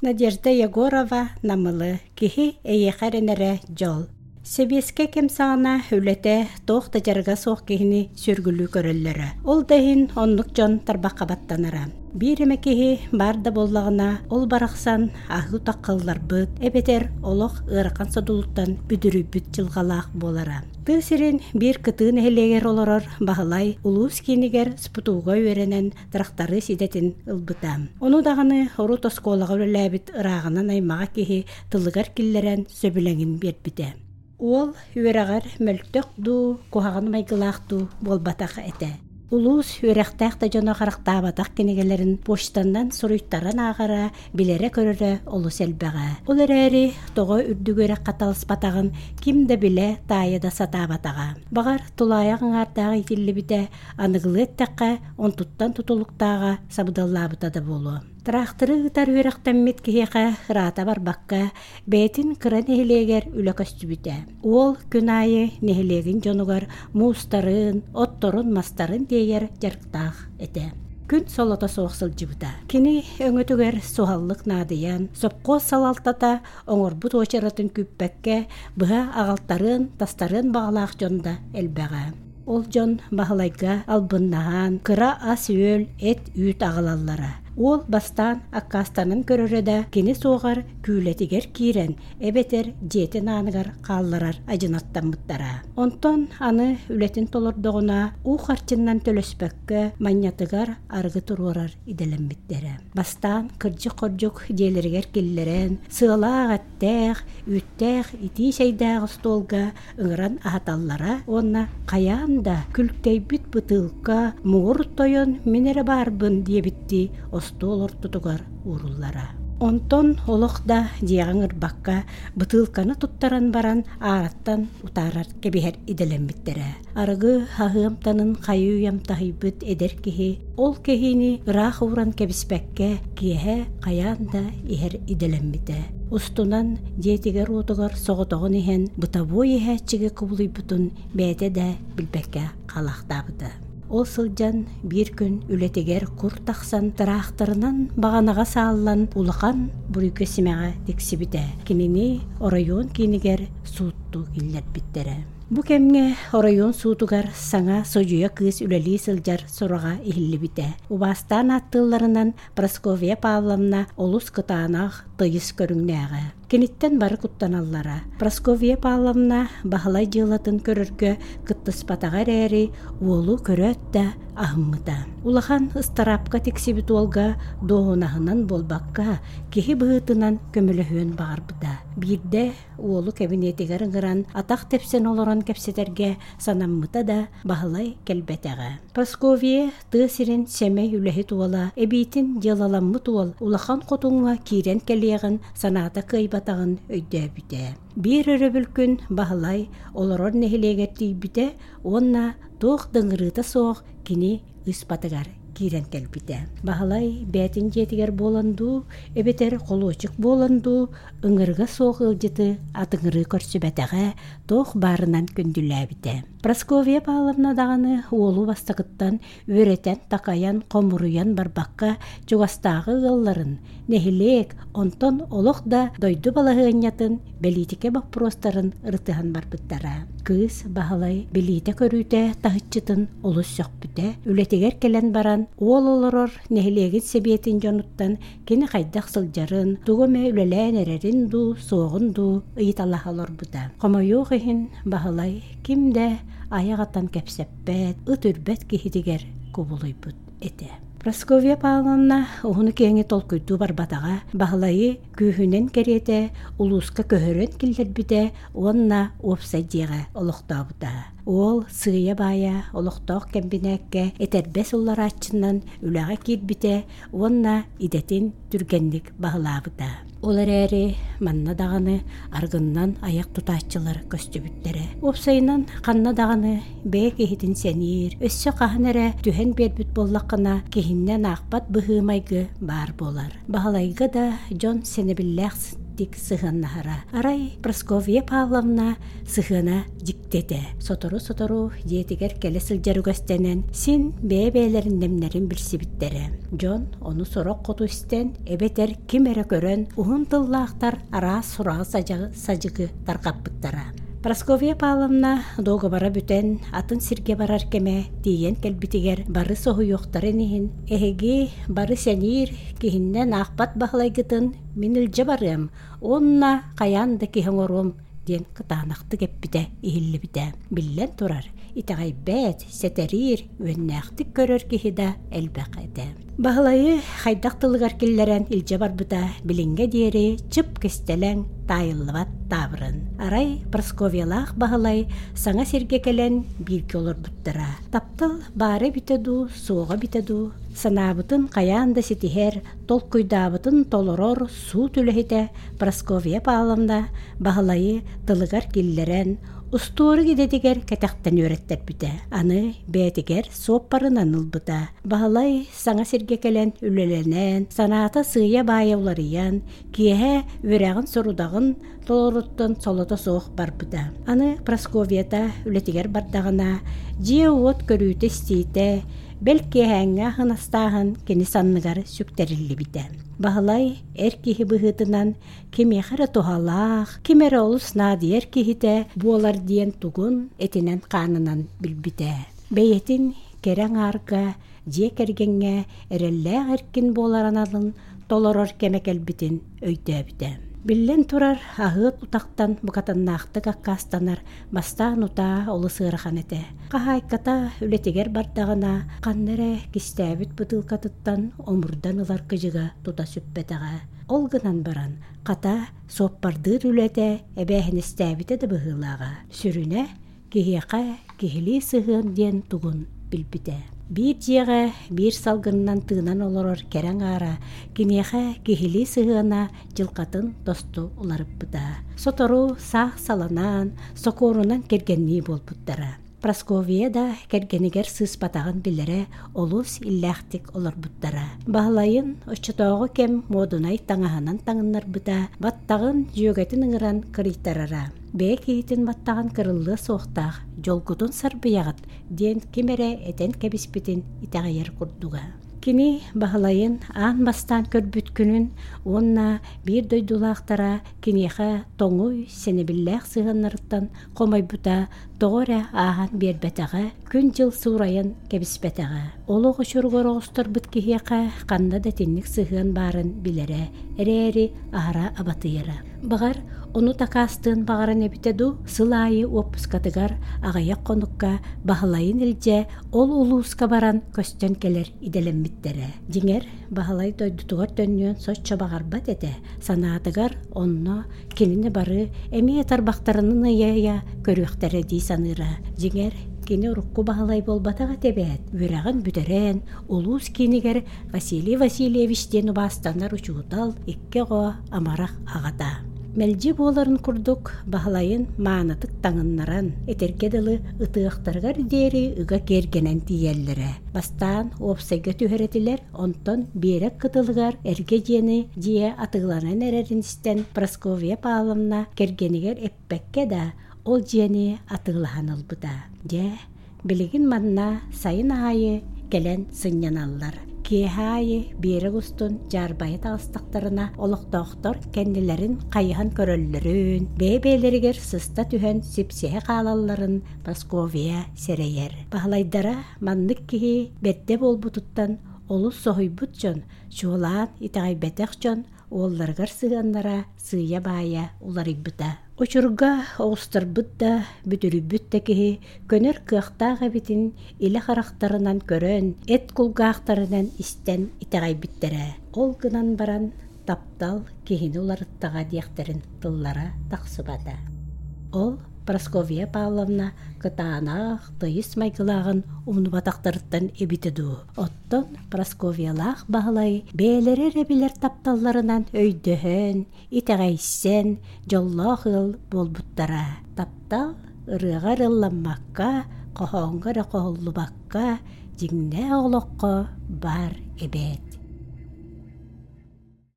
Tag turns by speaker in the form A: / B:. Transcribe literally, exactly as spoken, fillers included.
A: Надежда Егорова намылы кихи эйехеренере жол. Себеске кемсағына үлете тоқта жарга соқ кихини сүргілі көрілері. Ол дайын онлық жон тарбаққа баттанара. Биреме кихи барда боллағына ол барақсан аху таққылар бұд, эбетер олық ырақан садулықтан бүдірі бүд жылғалақ болара. Тысырын бір кытын әлегер оларар бағылай улус кейінігер спутуға өренен трақтары сидетін ылбытам. Оны дағаны ору тосколаға өләбіт ырағынан аймаға кихи тылығар киллерен сөбілеңін бербіті. Ол үйерағар мөлттөк ду, кухаған майгылақ ду болбатақ әті. Улус үйерақтақ да жоны қарақта батақ кенегелерін поштандан сұруйттаран ағара, білері көрірі олыс әлбәға. Ол әрі тоғы үрдігері қаталыс батағын кімді біле тайы да сата батаға. Бағар тұлаяғын артағы итілі біте анығылы әттәққа он тұттан тұтылықтаға сабыдалла бұтады болу. Трақтыры ұтар үйрақтан меткеге рата бар баққа бәйтін қыра нехелегер үлі көстібіте. Ол күн айы нехелегін жонуғар мұстарын, отторын, мастарын дейер жарықтақ әті. Күн солота соқсыл жібіта. Кені өңітігер суғаллық надыян, сопқо салалтата оңыр бұт очаратын күппәкке бұға ағалтарын, тастарын бағалақ жонда әлбәға. Ол жон бағалайға албыннаған, қыра ас өл, әт үйт ағалалары. Ол бастан аккастанын көрөрөдө кени соғар күйлетигер кирен, эбетер жетен анығар қалларар ажынаттан мұттара. Онтон аны үлетін толырдығына у харчыннан төлөспөккө маньятыгар арғы тұрурар иделенбиттері. Бастан кыржы-қоржук делергер келлерен, сыылақ әттәқ, үттәқ, ити шайдағы столға ыңыран ахаталлара, онна қаянда күлктейбіт бұтылқа мұғыр тойын менері барбын дебітті стол ортутугар уруллара. Онтон олықда диягаңыр баққа бытылканы туттаран баран араттан утарар кебихер иделенбиттере. Арығы хағымтанын қайу ямтахибыт эдер кихи, ол кехини ырах уран кебіспәкке киеhe қаянда ихер иделенбите. Устунан диетигер отугар соғытоғын ихен бұтабой ихе чиге кубулуй бұтын бәйте дә білбәкке қалақтабыды. Ол сылжан бір күн үлетегер құр тақсан тарақтарынан бағанаға салылан улақан бүрікі семеға дексібіде. Кенені орайон кенегер суытту келлер біттері. Бұ кемге орайон суытугар саңа сojуя кыз үлелі сылжар сұраға ихілі біте. Убастан аттыларынан Прасковья Павловна олус кытанақ тыйыс көріңнәға. Кенеттен бары куттаналлара. Прасковья Павловна бағалай жылатын көріргі кыттыс патағар әрі уолу көрөтті ахыммыта. Улахан ыстарапқа тексибит олға доғынағынан болбаққа кехи бұғытынан көміліхуен бағарбыда. Бірде уолу кабинетігер ыңыран атақ тепсен олыран кәпсетерге санаммыта да бағалай кәлбәтәға. Прасковья тысырен сәмей үләхі туала, әбейтін жылаламмы туал, улахан қотуңа кирен кәлеғін саната кайбатағын өйді бүте. Bir өрөбүлкүн бағалай олорор нехилегерти бите, онна тоқ дыңырыта соқ кини ыспатыгар кирен келбите. Бағалай бәтін жетігер боланду, эбетер қолуочық боланду, ыңырға соқ ылжыты атыңыры көрсі бәтіға тоқ барынан күнділі бите. Прасковья Павловна дағаны олу бастақыттан өретен тақаян қомыруян барбаққа чуғастағы ғылларын нехилек онтон олық да дойду балағынятын белитеке бақпростарын ыртыған барбыттара. Кыз бағалай белите көрүйте тағытчытын олыс соқ бүте, үлетегер келен баран ол олырыр нехилегін себетін жонуттан кені қайдақ сылжарын, туғыме үлелән әрерін ду, соғын ду, ыйталахалар бұда. Қомайу ғығын бағалай кімді аяғаттан кәпсеппет, үтірбет кехидегер кубулай бұд еті. Прасковья Павловна оғыны кеңі толкүйді барбатаға бағылайы күйінен кереті улуска көхірін келдер біде онна опсайдеға олықтабыда. Ол сыя бая олықтақ кәмбінәкке етербес олар атчынан үліға келбіде онна идетін түргенлік бағылабыда. Олар әрі манна дағаны арғыннан аяқ тұтатчылар көстібіттері. Опсайынан қанна дағаны бәк ехетін сәнер, өссі қағын әрі түхен бербіт боллақына кехіннен ақпат бұғымайғы бар болар. Бағалайғы да жон сені білләқсін иттик сыһаннаһара. Арай Прасковья Павловна сыһына диктете. Сотору-сотору диетигер келе сылжарыгастенен син бәбәләрин немнәрин билсибиттере. Джон ону сорок коту истен эбетер кимере көрөн уһун тыллаактар ара сурагы сажыгы сажыгы таркаппыттара. Прасковья Павловна дога бара бүтен атын сирге барар кеме тиен келбитигер бары соһуйуктарын иһин эһиги бары сенир киһиннен ахпат бахлайгытын мин илже барым онна каян да киһоңорум диен кытаанакты кеппите иһиллибите биллен турар итагайбет сетерир үеннäхтик көрөр киһида элбек эте. Бахлайы хайдак тылыгар киллерен илже барбыта билинге диери чып кестелең тайыллыбат табырын. Арай Прасковьялах бахлай саңа сирге келен бирге олор буттара. Таптыл бары битеду, суға битеду. Санабытын каян да ситихер, толкуйдабытын толорор суу түлехите Прасковья Павловна бахлайы тылыгар киллерен устуору гидетигер кәтәхтен өреттер біте. Аны бәтигер соппарын анылбыта. Бахалай саңа сирге келен үлеленен, саната сыя байауларыян, киеһе өрәғын сорудағын толоруттан солота соқ барбыта. Аны Прасковьята үлетигер бардағына, жие от көрүйті стейте, бәлке әңі хынастағын кені санныгар сүктерілі біте. Бахалай эр киһи быһытынан кемехара тухалаах, кемере олус надиер киһите буолар диен тугун этинен канынан билбите. Бейетин керең арга, жие кергенге эрелләг эркин болараналын толорор кемекелбитин өйдөбите. Биллен турар ахыт утактан букатаннаахты каккастанар бастаан ута олы сыырахан эте. Кахайката үлетигер бардагына каннере кистәбит бытылкатыттан омурдан ылар кыжыга тута сүппетага. Ол гынан баран ката соппардыр үлете эбэхин истәбите да быһылага. Сүрүнэ кихияка кихили сыгын диен тугун билбите. Бир жиэҕэ бир салгыннан тыынан олорор керең ара кимиэхэ кихили сыһыана жылкатын тосту уларыппыта. Сотору саах саланан, сокорунан кергенни болбуттара. Прасковья да кергенигер сыспатагын билере олус иллэхтик олорбуттара. Бахлайын оччотоого кем модунай таңаһанан таңыннарбыта, баттагын жүйөгетин ыҥыран кырыйтарара. Бээ киитин баттаган кырыллы соохтаах жолгутун сарбыягат диэн кимере этен кебиспитин итаҕайар курдуга. Кини бахлайын аан бастан көрбүткүнүн онна бир дойдулаахтара киниэхэ тоҥуй сенебиллээх сыһыннарыттан комойбута тоҕоре ааһан биэрбэтэҕэ күн жыл суурайын кебиспэтэҕэ. Олох учургороҕустарбыт киһиэхэ ханна да тинник сыһыан баарын билере эрээри аһара абатыйара. Багар ону такаастыын багаран эбитеду сылайы опускатыгар аҕайах конукка бахлайын илдьэ ол улууска баран көстөн келер иделеммиттере. Диңер бахлай дойдутугар төннүөн соччо багарбат эте санаатыгар онно кинини бары эмиэ тарбахтарынын ыйая көрүөхтере дии саныыра. Диңер кини урукку бахалай болбатаға тебет. Үрәғын бүтерен, улус кинигер Василий Васильевич ден убастанар учуутал икке го амарах агата. Мэлжи боларын курдук бахалайын маанатык таңыннаран, этергедылы ытыақтаргар дери ыга кергенен тиеллере. Бастан опсайга түһэретилер, онтон берек кытылыгар эрге жени жие атыгланан эреринстен Прасковья Павловна кергенигер эппекке да ол жени атыглахан ылбыта. Же, билигин манна сайын айы келен сыньяналлар. Киэхайы берек устун жарбайы тағыстақтарына олықтоқтор кәнділерін қайыхан көрөллөрүн, бәйбәйлерігер сыста түһен сипсеhe қалаларын Прасковья серейер. Бағлайдара маннык кихи бетте болбутуттан олус соһуйбут жон, чуолаан итағай бетек жон, олларгар сыганнара сыя бая уларыйбыта. Учурга оғыстарбыт да бүтүрүбүт да киһи көнөр кыахтааға битин иле характарынан көрөн, эт кулгаахтарынан истен итағайбиттере. Ол гынан баран таптал киһини уларыттаға диэхтерин тыллара тахсыбата. Ол Прасковья Павловна кытаанаах тыйыс майгылагын умнубатактарыттан эбитеду. Оттон Прасковьялах бағалай бээлерер эбилер тапталларынан өйдөһөн, итәгәйсен, жоллоох ыл болбуттара. Таптал ырыгар ылламмакка, кохоңгара кохоллубакка, жиңнэ оголокко бар эбет.